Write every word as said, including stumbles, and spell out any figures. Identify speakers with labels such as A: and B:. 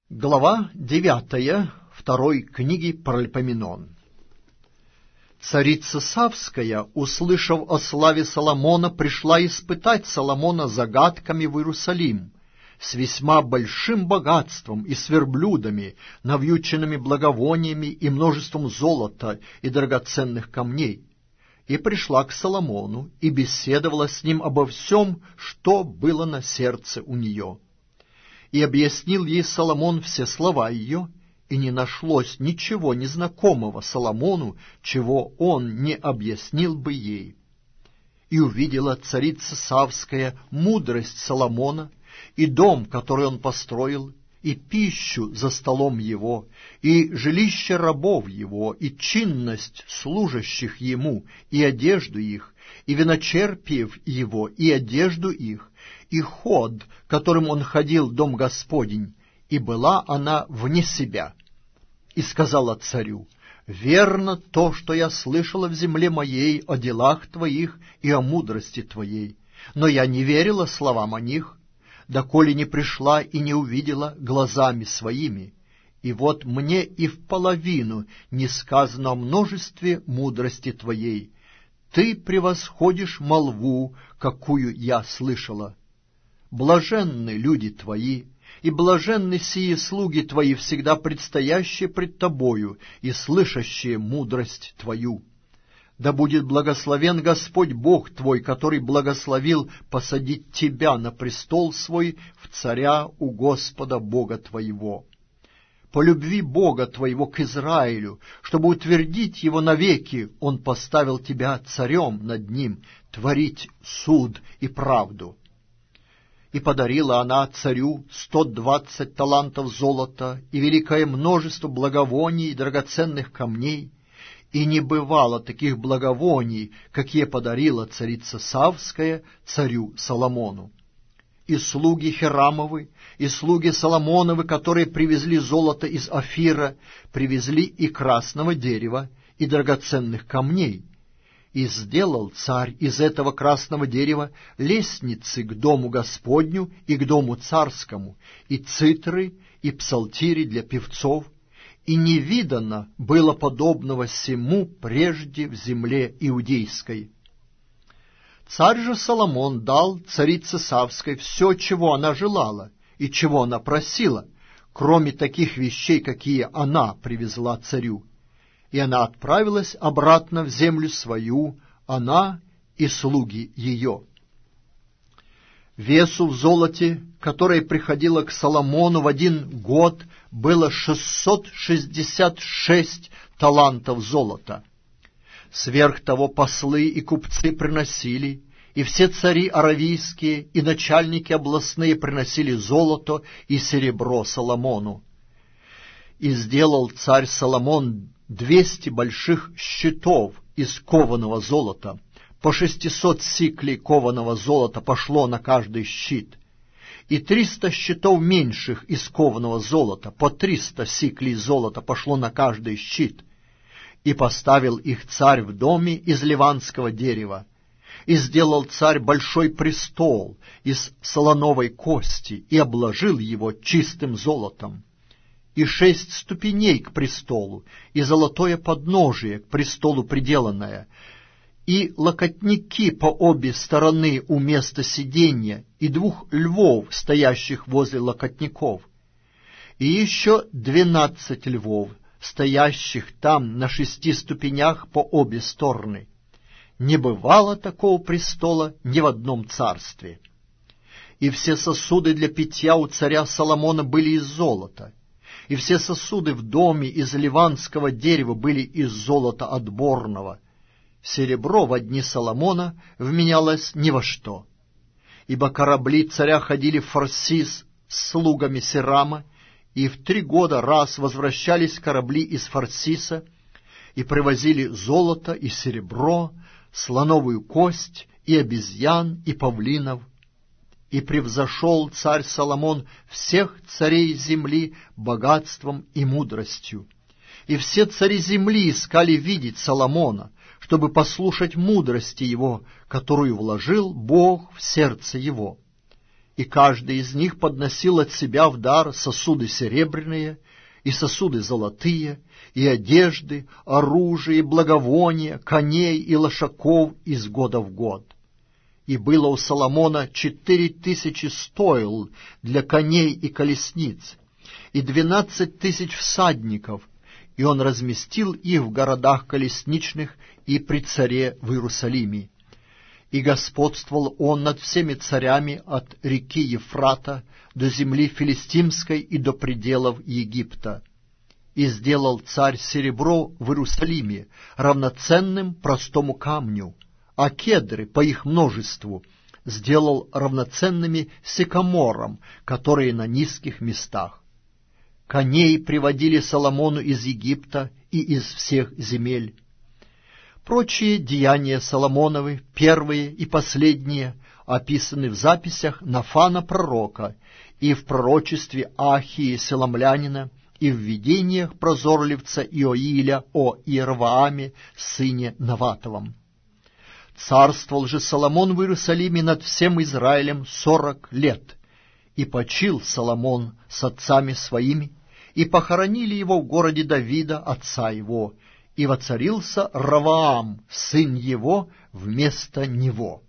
A: Глава девятая второй книги Паральпоменон. Царица Савская, услышав о славе Соломона, пришла испытать Соломона загадками в Иерусалим с весьма большим богатством и с верблюдами, навьюченными благовониями и множеством золота и драгоценных камней, и пришла к Соломону и беседовала с ним обо всем, что было на сердце у нее. И объяснил ей Соломон все слова ее, и не нашлось ничего незнакомого Соломону, чего он не объяснил бы ей. И увидела царица Савская мудрость Соломона, и дом, который он построил, и пищу за столом его, и жилище рабов его, и чинность служащих ему, и одежду их, и виночерпиев его, и одежду их, и ход, которым он ходил в дом Господень, и была она вне себя. И сказала царю: «Верно то, что я слышала в земле моей о делах твоих и о мудрости твоей, но я не верила словам о них, доколе не пришла и не увидела глазами своими. И вот мне и в половину не сказано о множестве мудрости твоей. Ты превосходишь молву, какую я слышала. Блаженны люди твои, и блаженны сии слуги твои, всегда предстоящие пред тобою и слышащие мудрость твою. Да будет благословен Господь Бог твой, который благословил посадить тебя на престол свой в царя у Господа Бога твоего. По любви Бога твоего к Израилю, чтобы утвердить его навеки, он поставил тебя царем над ним, творить суд и правду». И подарила она царю сто двадцать талантов золота и великое множество благовоний и драгоценных камней, и не бывало таких благовоний, какие подарила царица Савская царю Соломону. И слуги Хирамовы, и слуги Соломоновы, которые привезли золото из Офира, привезли и красного дерева, и драгоценных камней. И сделал царь из этого красного дерева лестницы к дому Господню и к дому царскому, и цитры, и псалтири для певцов, и не видано было подобного сему прежде в земле иудейской. Царь же Соломон дал царице Савской все, чего она желала и чего она просила, кроме таких вещей, какие она привезла царю. И она отправилась обратно в землю свою, она и слуги ее. Весу в золоте, которое приходило к Соломону в один год, было шестьсот шестьдесят шесть талантов золота. Сверх того послы и купцы приносили, и все цари аравийские и начальники областные приносили золото и серебро Соломону. И сделал царь Соломон двести больших щитов из кованого золота, по шестисот сиклей кованого золота пошло на каждый щит, и триста щитов меньших из кованого золота, по триста сиклей золота пошло на каждый щит, и поставил их царь в доме из ливанского дерева, и сделал царь большой престол из солоновой кости, и обложил его чистым золотом, и шесть ступеней к престолу, и золотое подножие к престолу приделанное, и локотники по обе стороны у места сиденья, и двух львов, стоящих возле локотников, и еще двенадцать львов, стоящих там на шести ступенях по обе стороны. Не бывало такого престола ни в одном царстве. И все сосуды для питья у царя Соломона были из золота, и все сосуды в доме из ливанского дерева были из золота отборного. Серебро во дни Соломона вменялось ни во что. Ибо корабли царя ходили в Фарсис с слугами Сирама, и в три года раз возвращались корабли из Фарсиса, и привозили золото и серебро, слоновую кость и обезьян и павлинов. И превзошел царь Соломон всех царей земли богатством и мудростью. И все цари земли искали видеть Соломона, чтобы послушать мудрости его, которую вложил Бог в сердце его. и каждый из них подносил от себя в дар сосуды серебряные и сосуды золотые, и одежды, оружие, благовония, коней и лошаков из года в год. И было у Соломона четыре тысячи стойл для коней и колесниц, и двенадцать тысяч всадников, и он разместил их в городах колесничных и при царе в Иерусалиме. И господствовал он над всеми царями от реки Ефрата до земли филистимской и до пределов Египта. И сделал царь серебро в Иерусалиме равноценным простому камню, а кедры по их множеству сделал равноценными сикаморам, которые на низких местах. Коней приводили Соломону из Египта и из всех земель. Прочие деяния Соломоновы, первые и последние, описаны в записях Нафана пророка и в пророчестве Ахии Селомлянина и в видениях прозорливца Иоиля о Иервааме, сыне Наватовом. Царствовал же Соломон в Иерусалиме над всем Израилем сорок лет, и почил Соломон с отцами своими, и похоронили его в городе Давида, отца его, и воцарился Раваам, сын его, вместо него.